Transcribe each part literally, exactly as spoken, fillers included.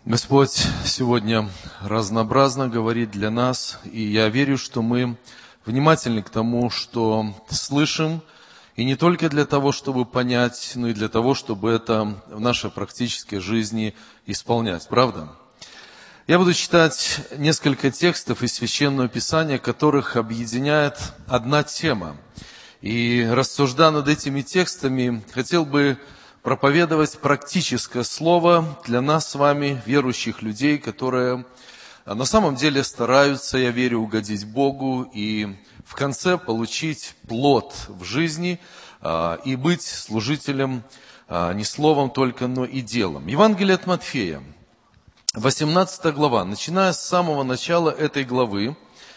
Господь сегодня разнообразно говорит для нас, и я верю, что мы внимательны к тому, что слышим, и не только для того, чтобы понять, но и для того, чтобы это в нашей практической жизни исполнять. Правда? Я буду читать несколько текстов из Священного Писания, которых объединяет одна тема. И рассуждая над этими текстами, хотел бы проповедовать практическое слово для нас с вами, верующих людей, которые на самом деле стараются, я верю, угодить Богу и в конце получить плод в жизни и быть служителем не словом только, но и делом. Евангелие от Матфея, восемнадцатая глава. Начиная с самого начала этой главы,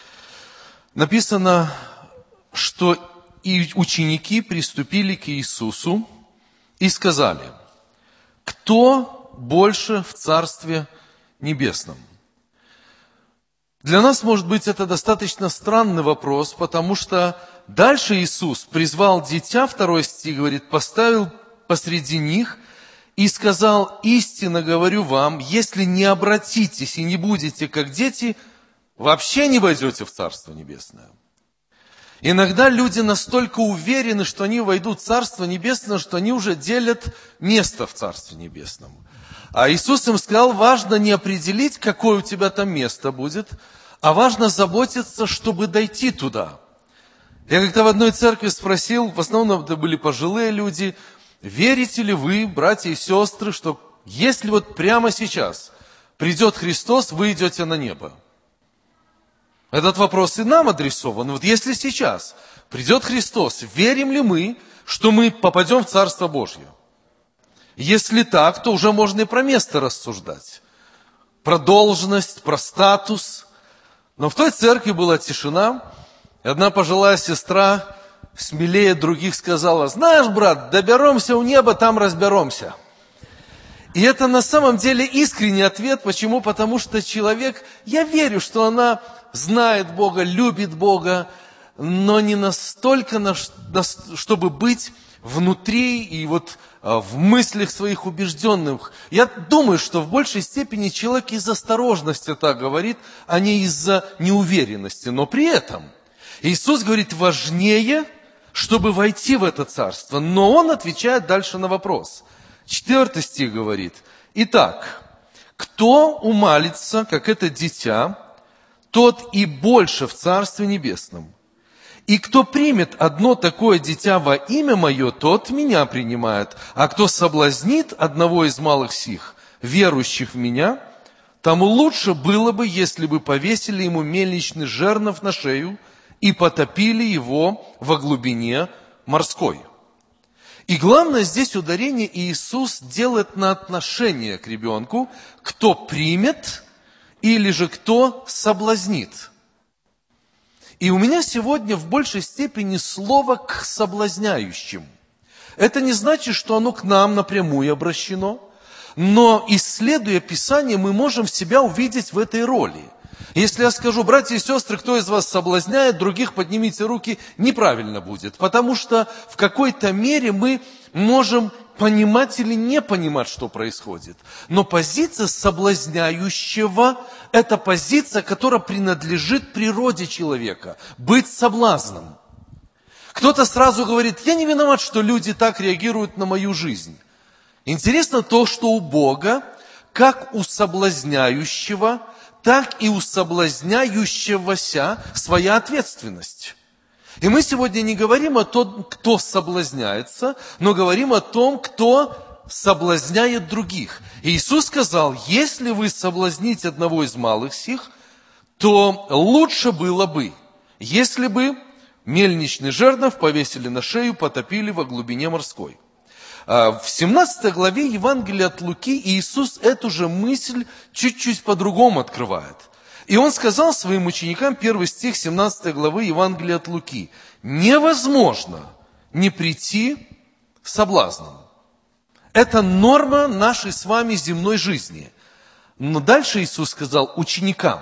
написано, что и ученики приступили к Иисусу и сказали: кто больше в Царстве Небесном? Для нас, может быть, это достаточно странный вопрос, потому что дальше Иисус призвал дитя, второй стих говорит, поставил посреди них и сказал: истинно говорю вам, если не обратитесь и не будете как дети, вообще не войдете в Царство Небесное. Иногда люди настолько уверены, что они войдут в Царство Небесное, что они уже делят место в Царстве Небесном. А Иисус им сказал, важно не определить, какое у тебя там место будет, а важно заботиться, чтобы дойти туда. Я как-то в одной церкви спросил, в основном это были пожилые люди, верите ли вы, братья и сестры, что если вот прямо сейчас придет Христос, вы идете на небо? Этот вопрос и нам адресован. Вот если сейчас придет Христос, верим ли мы, что мы попадем в Царство Божье? Если так, то уже можно и про место рассуждать. Про должность, про статус. Но в той церкви была тишина. И одна пожилая сестра, смелее других, сказала: знаешь, брат, доберемся у неба, там разберемся. И это на самом деле искренний ответ. Почему? Потому что человек, я верю, что она знает Бога, любит Бога, но не настолько, чтобы быть внутри и вот в мыслях своих убежденных. Я думаю, что в большей степени человек из осторожности так говорит, а не из-за неуверенности. Но при этом Иисус говорит, важнее, чтобы войти в это царство. Но Он отвечает дальше на вопрос. Четвертый стих говорит: итак, кто умалится, как это дитя, тот и больше в Царстве Небесном. И кто примет одно такое дитя во имя Мое, тот Меня принимает. А кто соблазнит одного из малых сих, верующих в Меня, тому лучше было бы, если бы повесили ему мельничный жернов на шею и потопили его во глубине морской. И главное здесь ударение Иисус делает на отношение к ребенку, кто примет или же кто соблазнит. И у меня сегодня в большей степени слово к соблазняющим. Это не значит, что оно к нам напрямую обращено, но, исследуя Писание, мы можем себя увидеть в этой роли. Если я скажу: братья и сестры, кто из вас соблазняет, других поднимите руки, неправильно будет. Потому что в какой-то мере мы можем понимать или не понимать, что происходит. Но позиция соблазняющего – это позиция, которая принадлежит природе человека. Быть соблазном. Кто-то сразу говорит: я не виноват, что люди так реагируют на мою жизнь. Интересно то, что у Бога, как у соблазняющего, так и у соблазняющегося своя ответственность. И мы сегодня не говорим о том, кто соблазняется, но говорим о том, кто соблазняет других. И Иисус сказал: если вы соблазните одного из малых сих, то лучше было бы, если бы мельничный жернов повесили на шею, потопили во глубине морской. В семнадцатой главе Евангелия от Луки Иисус эту же мысль чуть-чуть по-другому открывает. И Он сказал своим ученикам, первый стих семнадцатой главы Евангелия от Луки: невозможно не прийти соблазном. Это норма нашей с вами земной жизни. Но дальше Иисус сказал ученикам: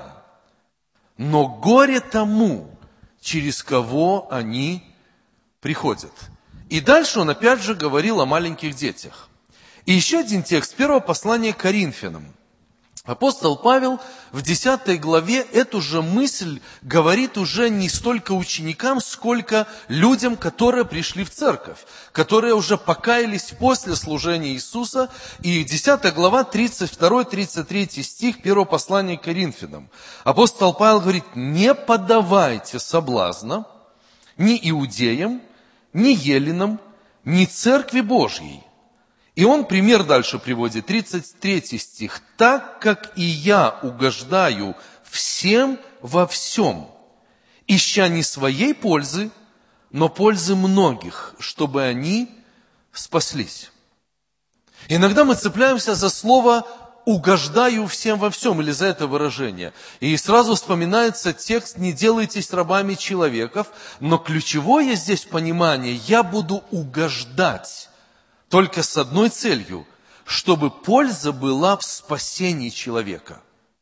но горе тому, через кого они приходят. И дальше Он опять же говорил о маленьких детях. И еще один текст, первого послания к Коринфянам. Апостол Павел в десятой главе эту же мысль говорит уже не столько ученикам, сколько людям, которые пришли в церковь, которые уже покаялись после служения Иисуса. И десятая глава, тридцать второй тридцать третий стих первого послания к Коринфянам. Апостол Павел говорит: «Не подавайте соблазна ни иудеям, ни еленам, ни церкви Божьей». И он пример дальше приводит, тридцать третий стих. «Так как и я угождаю всем во всем, ища не своей пользы, но пользы многих, чтобы они спаслись». Иногда мы цепляемся за слово «угождаю всем во всем» или за это выражение. И сразу вспоминается текст «не делайтесь рабами человеков», но ключевое здесь понимание «я буду угождать». Только с одной целью, чтобы польза была в спасении человека.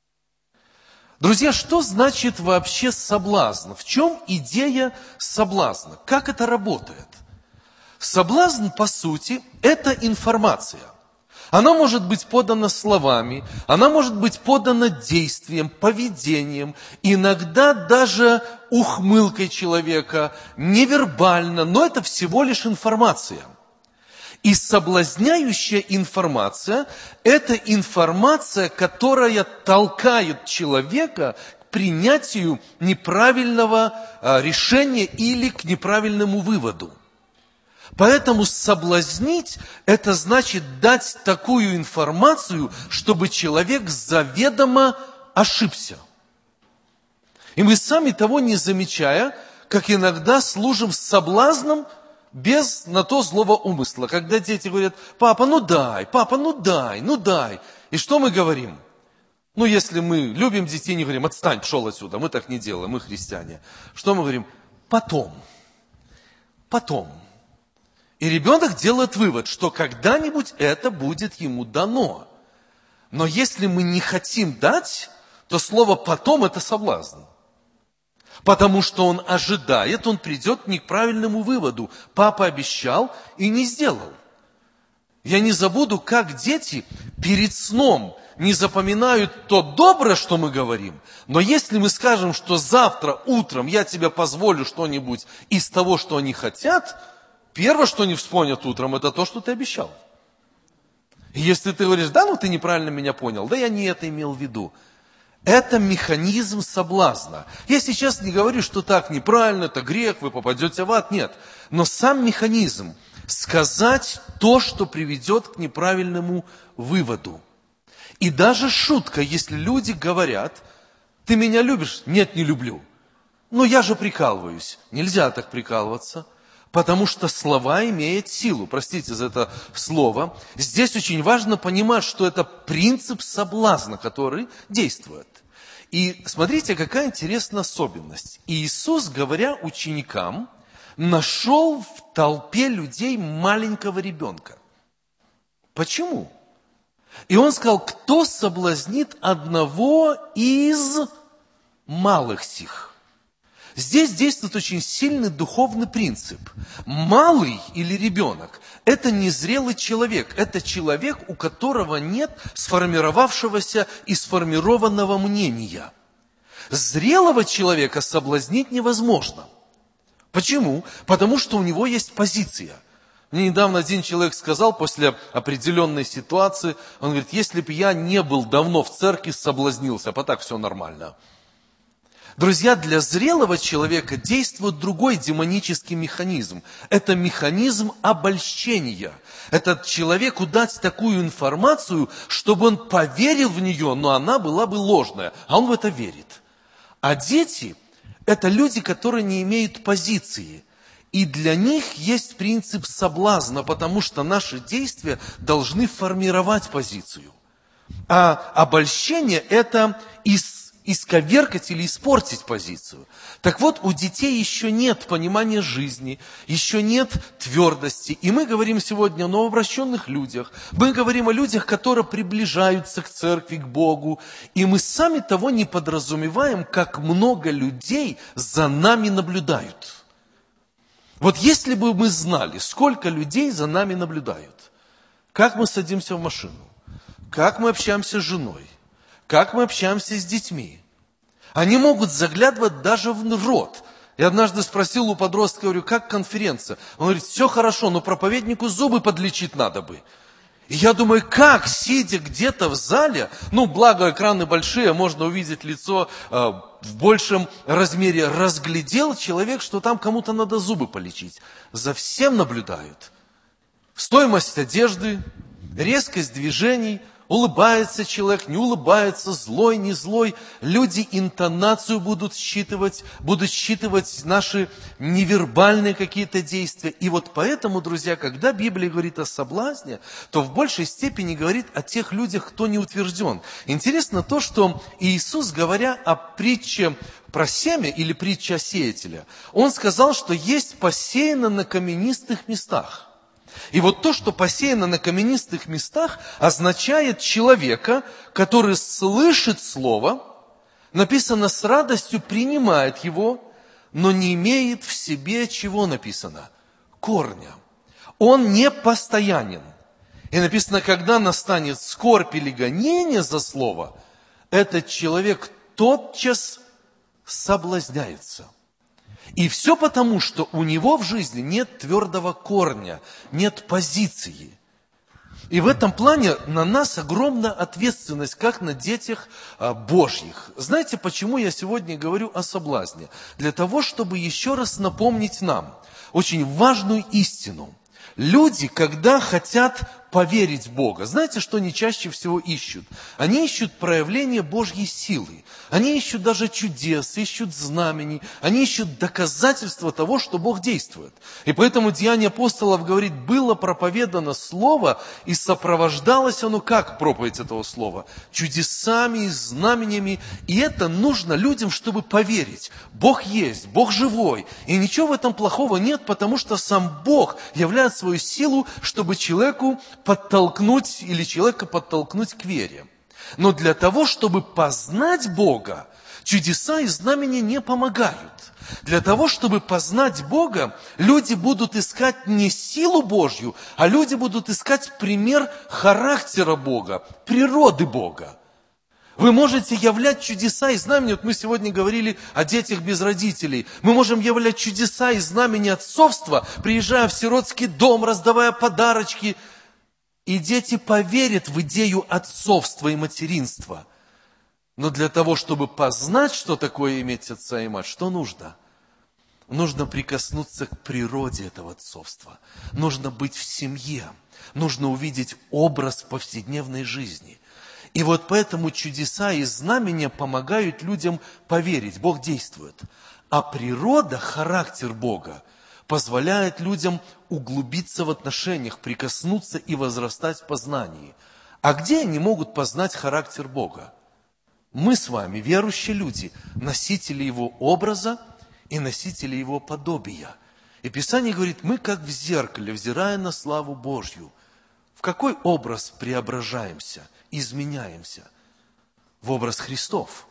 Друзья, что значит вообще соблазн? В чем идея соблазна? Как это работает? Соблазн, по сути, это информация. Она может быть подана словами, она может быть подана действием, поведением, иногда даже ухмылкой человека, невербально, но это всего лишь информация. И соблазняющая информация – это информация, которая толкает человека к принятию неправильного решения или к неправильному выводу. Поэтому соблазнить – это значит дать такую информацию, чтобы человек заведомо ошибся. И мы сами того не замечая, как иногда служим соблазном, без на то злого умысла. Когда дети говорят: папа, ну дай, папа, ну дай, ну дай. И что мы говорим? Ну, если мы любим детей, не говорим: отстань, пшел отсюда. Мы так не делаем, мы христиане. Что мы говорим? Потом. Потом. И ребенок делает вывод, что когда-нибудь это будет ему дано. Но если мы не хотим дать, то слово «потом» – это соблазн. Потому что он ожидает, он придет к неправильному выводу. Папа обещал и не сделал. Я не забуду, как дети перед сном не запоминают то доброе, что мы говорим. Но если мы скажем, что завтра утром я тебе позволю что-нибудь из того, что они хотят, первое, что они вспомнят утром, это то, что ты обещал. И если ты говоришь: да, ну ты неправильно меня понял, да я не это имел в виду. Это механизм соблазна. Я сейчас не говорю, что так неправильно, это грех, вы попадете в ад. Нет. Но сам механизм – сказать то, что приведет к неправильному выводу. И даже шутка, если люди говорят: ты меня любишь? Нет, не люблю. Ну, я же прикалываюсь. Нельзя так прикалываться. Потому что слова имеют силу. Простите за это слово. Здесь очень важно понимать, что это принцип соблазна, который действует. И смотрите, какая интересная особенность. Иисус, говоря ученикам, нашел в толпе людей маленького ребенка. Почему? И он сказал: кто соблазнит одного из малых сих? Здесь действует очень сильный духовный принцип. Малый или ребенок – это незрелый человек. Это человек, у которого нет сформировавшегося и сформированного мнения. Зрелого человека соблазнить невозможно. Почему? Потому что у него есть позиция. Мне недавно один человек сказал после определенной ситуации, он говорит: если бы я не был давно в церкви, соблазнился, а так все нормально. Друзья, для зрелого человека действует другой демонический механизм. Это механизм обольщения. Это человеку дать такую информацию, чтобы он поверил в нее, но она была бы ложная, а он в это верит. А дети – это люди, которые не имеют позиции. И для них есть принцип соблазна, потому что наши действия должны формировать позицию. А обольщение – это из исковеркать или испортить позицию. Так вот, у детей еще нет понимания жизни, еще нет твердости. И мы говорим сегодня о новообращенных людях. Мы говорим о людях, которые приближаются к церкви, к Богу. И мы сами того не подразумеваем, как много людей за нами наблюдают. Вот если бы мы знали, сколько людей за нами наблюдают, как мы садимся в машину, как мы общаемся с женой, как мы общаемся с детьми. Они могут заглядывать даже в рот. Я однажды спросил у подростка, говорю, как конференция? Он говорит, все хорошо, но проповеднику зубы подлечить надо бы. И я думаю, как, сидя где-то в зале, ну, благо экраны большие, можно увидеть лицо э, в большем размере, разглядел человек, что там кому-то надо зубы полечить. За всем наблюдают. Стоимость одежды, резкость движений, улыбается человек, не улыбается, злой, не злой. Люди интонацию будут считывать, будут считывать наши невербальные какие-то действия. И вот поэтому, друзья, когда Библия говорит о соблазне, то в большей степени говорит о тех людях, кто не утвержден. Интересно то, что Иисус, говоря о притче про семя или притче о сеятеле, Он сказал, что есть посеяно на каменистых местах. И вот то, что посеяно на каменистых местах, означает человека, который слышит слово, написано с радостью, принимает его, но не имеет в себе, чего написано? Корня. Он не постоянен. И написано, когда настанет скорбь или гонение за слово, этот человек тотчас соблазняется. И все потому, что у него в жизни нет твердого корня, нет позиции. И в этом плане на нас огромная ответственность, как на детях Божьих. Знаете, почему я сегодня говорю о соблазне? Для того, чтобы еще раз напомнить нам очень важную истину. Люди, когда хотят поверить в Бога, знаете, что они чаще всего ищут? Они ищут проявление Божьей силы. Они ищут даже чудес, ищут знамений. Они ищут доказательства того, что Бог действует. И поэтому Деяния апостолов говорит, было проповедано Слово, и сопровождалось оно как проповедь этого Слова? Чудесами и знамениями. И это нужно людям, чтобы поверить. Бог есть, Бог живой. И ничего в этом плохого нет, потому что сам Бог являет свою силу, чтобы человеку подтолкнуть или человека подтолкнуть к вере. Но для того, чтобы познать Бога, чудеса и знамения не помогают. Для того, чтобы познать Бога, люди будут искать не силу Божью, а люди будут искать пример характера Бога, природы Бога. Вы можете являть чудеса и знамения. Вот мы сегодня говорили о детях без родителей. Мы можем являть чудеса и знамения отцовства, приезжая в сиротский дом, раздавая подарочки. И дети поверят в идею отцовства и материнства. Но для того, чтобы познать, что такое иметь отца и мать, что нужно? Нужно прикоснуться к природе этого отцовства. Нужно быть в семье. Нужно увидеть образ повседневной жизни. И вот поэтому чудеса и знамения помогают людям поверить. Бог действует. А природа, характер Бога, позволяет людям углубиться в отношениях, прикоснуться и возрастать в познании. А где они могут познать характер Бога? Мы с вами, верующие люди, носители Его образа и носители Его подобия. И Писание говорит, мы как в зеркале, взирая на славу Божью, в какой образ преображаемся, изменяемся? В образ Христов.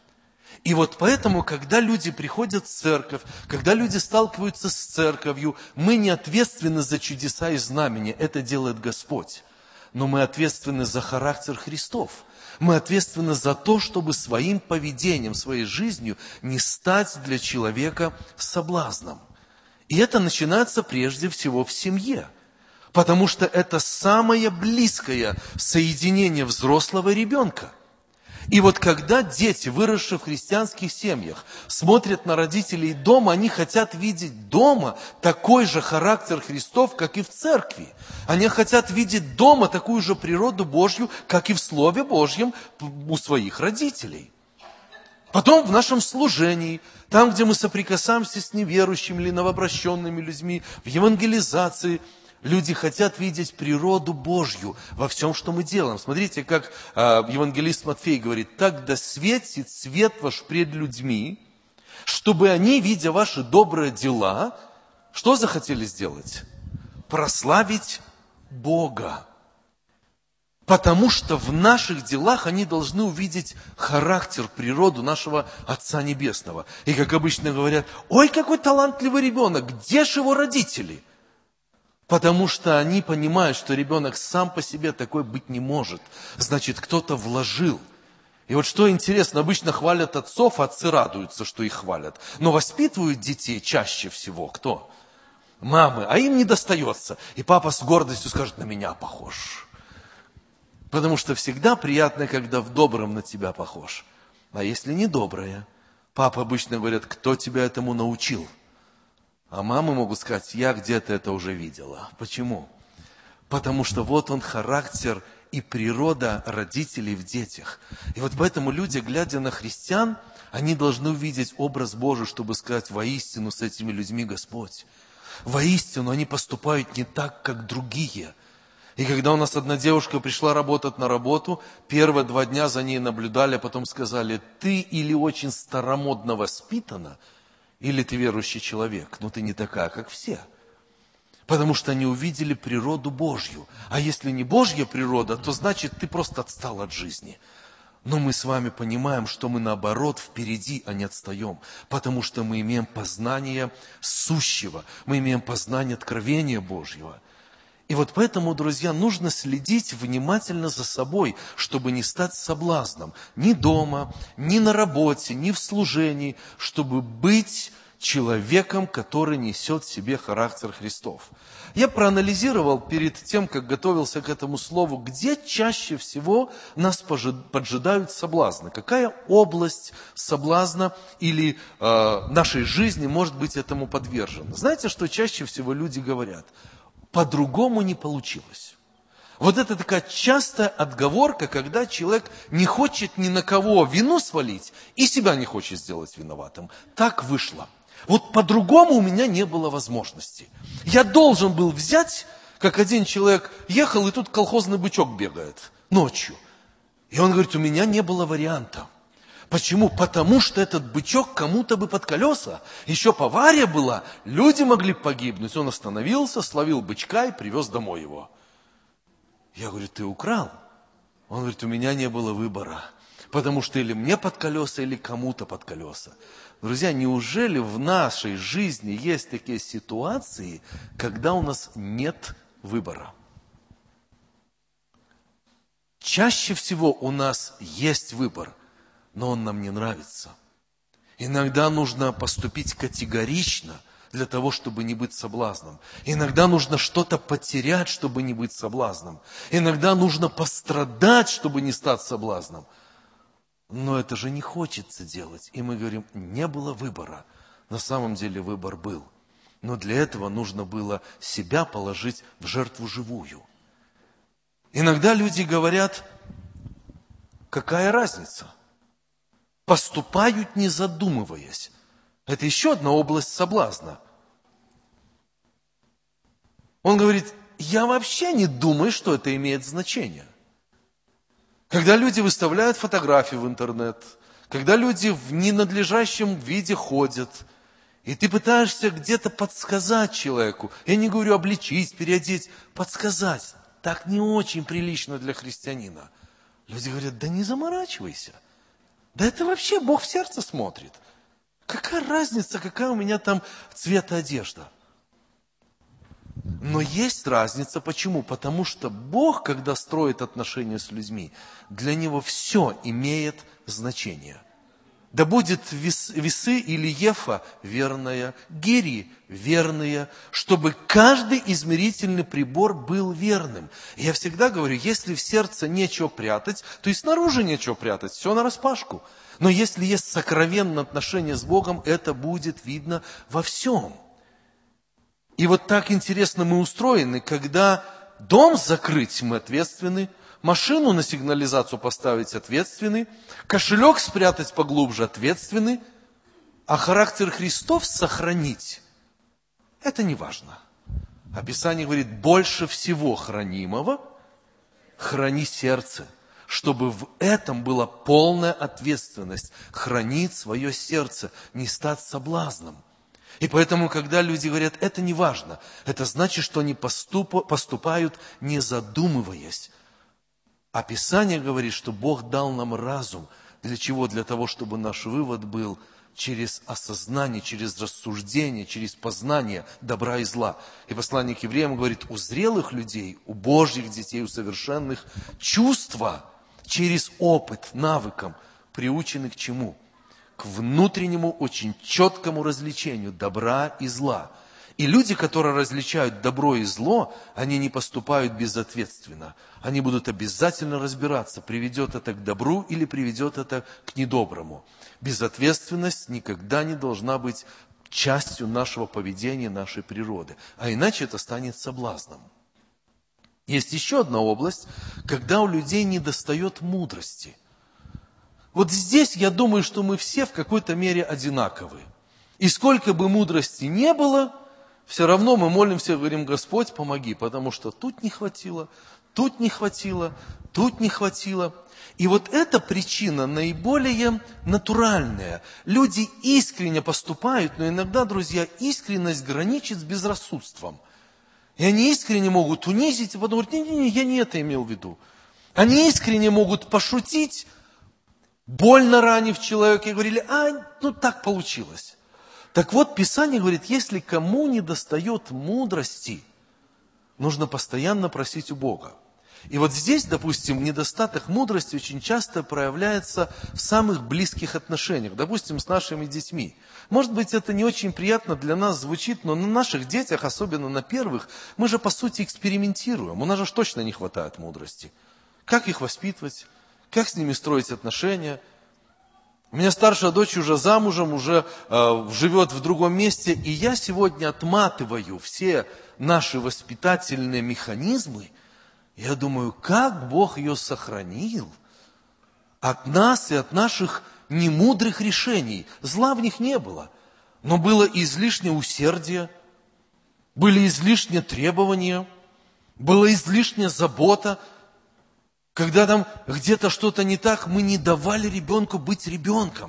И вот поэтому, когда люди приходят в церковь, когда люди сталкиваются с церковью, мы не ответственны за чудеса и знамения, это делает Господь. Но мы ответственны за характер Христов. Мы ответственны за то, чтобы своим поведением, своей жизнью не стать для человека соблазном. И это начинается прежде всего в семье. Потому что это самое близкое соединение взрослого и ребенка. И вот когда дети, выросшие в христианских семьях, смотрят на родителей дома, они хотят видеть дома такой же характер Христов, как и в церкви. Они хотят видеть дома такую же природу Божью, как и в Слове Божьем у своих родителей. Потом в нашем служении, там, где мы соприкасаемся с неверующими или новообращенными людьми, в евангелизации, люди хотят видеть природу Божью во всем, что мы делаем. Смотрите, как э, евангелист Матфей говорит, «Так да светит свет ваш пред людьми, чтобы они, видя ваши добрые дела, что захотели сделать? Прославить Бога». Потому что в наших делах они должны увидеть характер, природу нашего Отца Небесного. И, как обычно говорят, «Ой, какой талантливый ребенок, где же его родители?» Потому что они понимают, что ребенок сам по себе такой быть не может. Значит, кто-то вложил И вот что интересно, обычно хвалят отцов, отцы радуются, что их хвалят. Но воспитывают детей чаще всего кто? Мамы, а им не достается. И папа с гордостью скажет: на меня похож. Потому что всегда приятно, когда в добром на тебя похож. А если не доброе? Папа обычно говорят: кто тебя этому научил? А мамы могут сказать: я где-то это уже видела. Почему? Потому что вот он характер и природа родителей в детях. И вот поэтому люди, глядя на христиан, они должны увидеть образ Божий, чтобы сказать: воистину с этими людьми Господь. Воистину они поступают не так, как другие. И когда у нас одна девушка пришла работать на работу, первые два дня за ней наблюдали, а потом сказали: ты или очень старомодно воспитана, или ты верующий человек, но ты не такая, как все. Потому что они увидели природу Божью. А если не Божья природа, то значит ты просто отстал от жизни. Но мы с вами понимаем, что мы наоборот впереди, а не отстаем. Потому что мы имеем познание сущего, мы имеем познание откровения Божьего. И вот поэтому, друзья, нужно следить внимательно за собой, чтобы не стать соблазном. Ни дома, ни на работе, ни в служении, чтобы быть человеком, который несет в себе характер Христов. Я проанализировал перед тем, как готовился к этому слову, где чаще всего нас поджидают соблазны. Какая область соблазна или э, нашей жизни может быть этому подвержена? Знаете, что чаще всего люди говорят? По-другому не получилось. Вот это такая частая отговорка, когда человек не хочет ни на кого вину свалить и себя не хочет сделать виноватым. Так вышло. Вот по-другому у меня не было возможности. Я должен был взять, как один человек ехал, и тут колхозный бычок бегает ночью. И он говорит: у меня не было варианта. Почему? Потому что этот бычок кому-то бы под колеса. Еще авария была, люди могли погибнуть. Он остановился, словил бычка и привез домой его. Я говорю: ты украл? Он говорит: у меня не было выбора. Потому что или мне под колеса, или кому-то под колеса. Друзья, неужели в нашей жизни есть такие ситуации, когда у нас нет выбора? Чаще всего у нас есть выбор, но он нам не нравится. Иногда нужно поступить категорично для того, чтобы не быть соблазном. Иногда нужно что-то потерять, чтобы не быть соблазном. Иногда нужно пострадать, чтобы не стать соблазном. Но это же не хочется делать. И мы говорим: не было выбора. На самом деле выбор был. Но для этого нужно было себя положить в жертву живую. Иногда люди говорят: какая разница? Поступают, не задумываясь. Это еще одна область соблазна. Он говорит: я вообще не думаю, что это имеет значение. Когда люди выставляют фотографии в интернет, когда люди в ненадлежащем виде ходят, и ты пытаешься где-то подсказать человеку, я не говорю обличить, переодеть, подсказать, так не очень прилично для христианина. Люди говорят: да не заморачивайся. Да это вообще Бог в сердце смотрит. Какая разница, какая у меня там цвет одежда? Но есть разница. Почему? Потому что Бог, когда строит отношения с людьми, для Него все имеет значение. Да будет вес, весы или ефа верная, гири верные, чтобы каждый измерительный прибор был верным. И я всегда говорю, если в сердце нечего прятать, то и снаружи нечего прятать, все нараспашку. Но если есть сокровенное отношение с Богом, это будет видно во всем. И вот так интересно мы устроены, когда дом закрыть, мы ответственны, машину на сигнализацию поставить ответственны, кошелек спрятать поглубже ответственны, а характер Христов сохранить – это не важно. А Писание говорит: больше всего хранимого храни сердце, чтобы в этом была полная ответственность, хранить свое сердце, не стать соблазном. И поэтому, когда люди говорят: это не важно, это значит, что они поступ, поступают, не задумываясь. А Писание говорит, что Бог дал нам разум. Для чего? Для того, чтобы наш вывод был через осознание, через рассуждение, через познание добра и зла. И послание к евреям говорит: у зрелых людей, у Божьих детей, у совершенных чувства через опыт, навыкам приучены к чему? К внутреннему, очень четкому различению добра и зла. И люди, которые различают добро и зло, они не поступают безответственно. Они будут обязательно разбираться, приведет это к добру или приведет это к недоброму. Безответственность никогда не должна быть частью нашего поведения, нашей природы. А иначе это станет соблазном. Есть еще одна область, когда у людей недостает мудрости. Вот здесь я думаю, что мы все в какой-то мере одинаковы. И сколько бы мудрости не было, все равно мы молимся, говорим: Господь, помоги, потому что тут не хватило, тут не хватило, тут не хватило. И вот эта причина наиболее натуральная. Люди искренне поступают, но иногда, друзья, искренность граничит с безрассудством. И они искренне могут унизить, и потом говорят: не-не-не, я не это имел в виду. Они искренне могут пошутить, больно ранив человека, и говорили: а, ну так получилось. Так вот, Писание говорит, если кому не достает мудрости, нужно постоянно просить у Бога. И вот здесь, допустим, недостаток мудрости очень часто проявляется в самых близких отношениях, допустим, с нашими детьми. Может быть, это не очень приятно для нас звучит, но на наших детях, особенно на первых, мы же, по сути, экспериментируем. У нас же точно не хватает мудрости. Как их воспитывать? Как с ними строить отношения? У меня старшая дочь уже замужем, уже э, живет в другом месте, и я сегодня отматываю все наши воспитательные механизмы. Я думаю, как Бог ее сохранил от нас и от наших немудрых решений. Зла в них не было, но было излишнее усердие, были излишние требования, была излишняя забота. Когда там где-то что-то не так, мы не давали ребенку быть ребенком.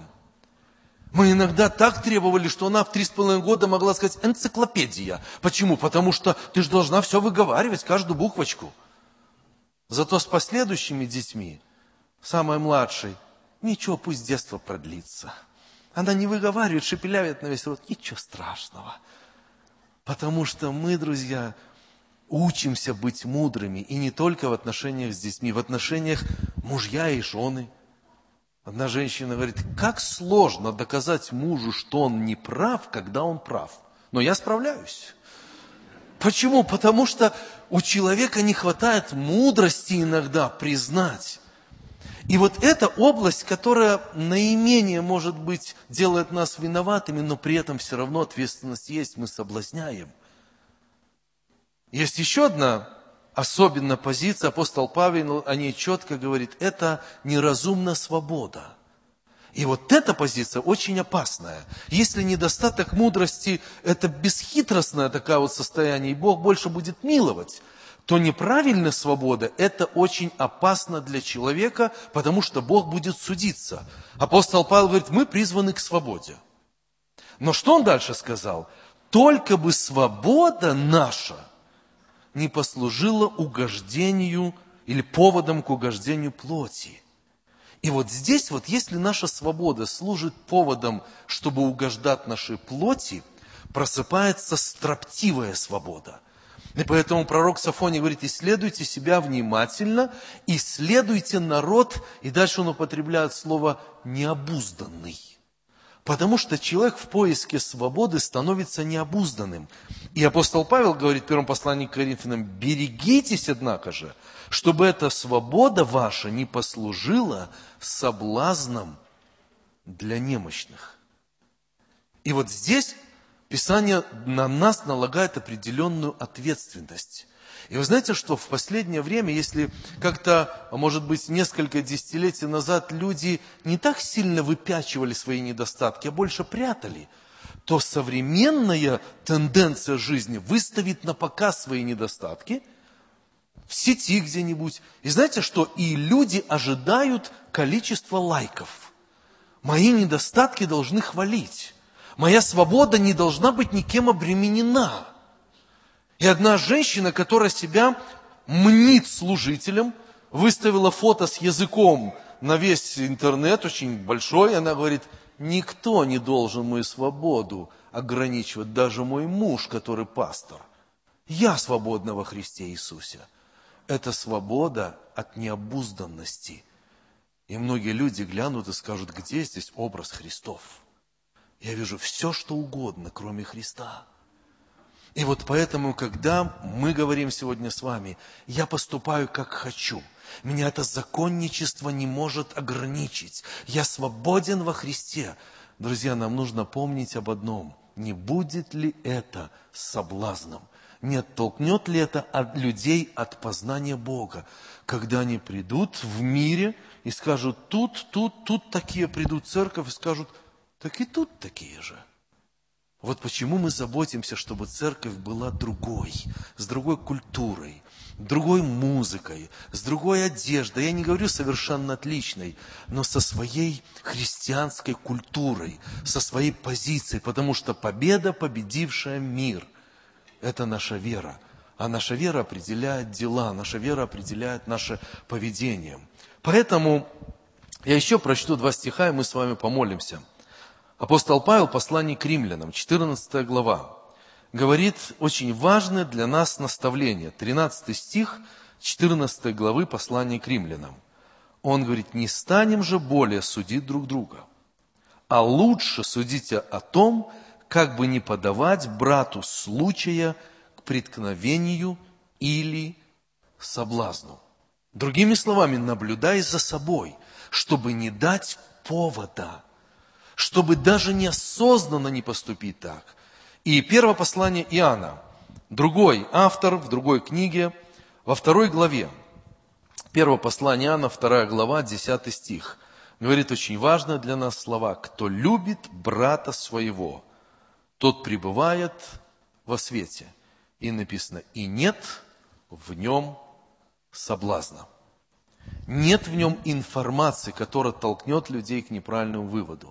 Мы иногда так требовали, что она в три с половиной года могла сказать энциклопедия. Почему? Потому что ты же должна все выговаривать, каждую буквочку. Зато с последующими детьми, самой младшей, ничего, пусть детство продлится. Она не выговаривает, шепелявит на весь рот, ничего страшного. Потому что мы, друзья, учимся быть мудрыми, и не только в отношениях с детьми, в отношениях мужья и жены. Одна женщина говорит, как сложно доказать мужу, что он не прав, когда он прав. Но я справляюсь. Почему? Потому что у человека не хватает мудрости иногда признать. И вот эта область, которая наименее, может быть, делает нас виноватыми, но при этом все равно ответственность есть, мы соблазняем. Есть еще одна особенная позиция, апостол Павел о ней четко говорит, это неразумная свобода. И вот эта позиция очень опасная. Если недостаток мудрости – это бесхитростное такое вот состояние, и Бог больше будет миловать, то неправильная свобода – это очень опасно для человека, потому что Бог будет судиться. Апостол Павел говорит, мы призваны к свободе. Но что он дальше сказал? Только бы свобода наша не послужила угождению или поводом к угождению плоти. И вот здесь, вот если наша свобода служит поводом, чтобы угождать нашей плоти, просыпается строптивая свобода. И поэтому пророк Софоний говорит, исследуйте себя внимательно, исследуйте народ, и дальше он употребляет слово «необузданный». Потому что человек в поиске свободы становится необузданным. И апостол Павел говорит в первом послании к Коринфянам, берегитесь, однако же, чтобы эта свобода ваша не послужила соблазном для немощных. И вот здесь Писание на нас налагает определенную ответственность. И вы знаете, что в последнее время, если как-то, может быть, несколько десятилетий назад люди не так сильно выпячивали свои недостатки, а больше прятали, то современная тенденция жизни выставить на показ свои недостатки в сети где-нибудь. И знаете что? И люди ожидают количества лайков. Мои недостатки должны хвалить. Моя свобода не должна быть никем обременена. И одна женщина, которая себя мнит служителем, выставила фото с языком на весь интернет, очень большой, и она говорит, никто не должен мою свободу ограничивать, даже мой муж, который пастор. Я свободна во Христе Иисусе. Это свобода от необузданности. И многие люди глянут и скажут, где здесь образ Христов? Я вижу все, что угодно, кроме Христа. И вот поэтому, когда мы говорим сегодня с вами, я поступаю как хочу, меня это законничество не может ограничить, я свободен во Христе. Друзья, нам нужно помнить об одном. Не будет ли это соблазном? Не оттолкнет ли это от людей от познания Бога, когда они придут в мире и скажут, тут, тут, тут такие придут в церковь и скажут, так и тут такие же. Вот почему мы заботимся, чтобы церковь была другой, с другой культурой, другой музыкой, с другой одеждой. Я не говорю совершенно отличной, но со своей христианской культурой, со своей позицией, потому что победа, победившая мир, это наша вера. А наша вера определяет дела, наша вера определяет наше поведение. Поэтому я еще прочту два стиха, и мы с вами помолимся. Апостол Павел, послание к римлянам, четырнадцатая глава, говорит очень важное для нас наставление. тринадцатый стих четырнадцатой главы послания к римлянам. Он говорит, не станем же более судить друг друга, а лучше судите о том, как бы не подавать брату случая к преткновению или соблазну. Другими словами, наблюдай за собой, чтобы не дать повода, чтобы даже неосознанно не поступить так. И первое послание Иоанна, другой автор в другой книге, во второй главе, первое послание Иоанна, вторая глава, десятый стих, говорит очень важные для нас слова. «Кто любит брата своего, тот пребывает во свете». И написано, «И нет в нем соблазна». Нет в нем информации, которая толкнет людей к неправильному выводу.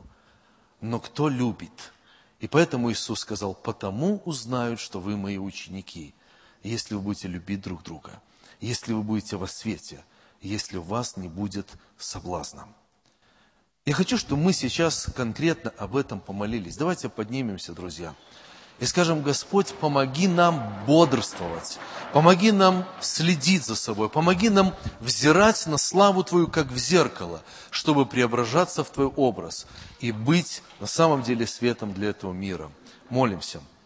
Но кто любит? И поэтому Иисус сказал, потому узнают, что вы мои ученики, если вы будете любить друг друга, если вы будете во свете, если у вас не будет соблазна. Я хочу, чтобы мы сейчас конкретно об этом помолились. Давайте поднимемся, друзья, и скажем, Господь, помоги нам бодрствовать, помоги нам следить за собой, помоги нам взирать на славу Твою, как в зеркало, чтобы преображаться в Твой образ и быть на самом деле светом для этого мира. Молимся.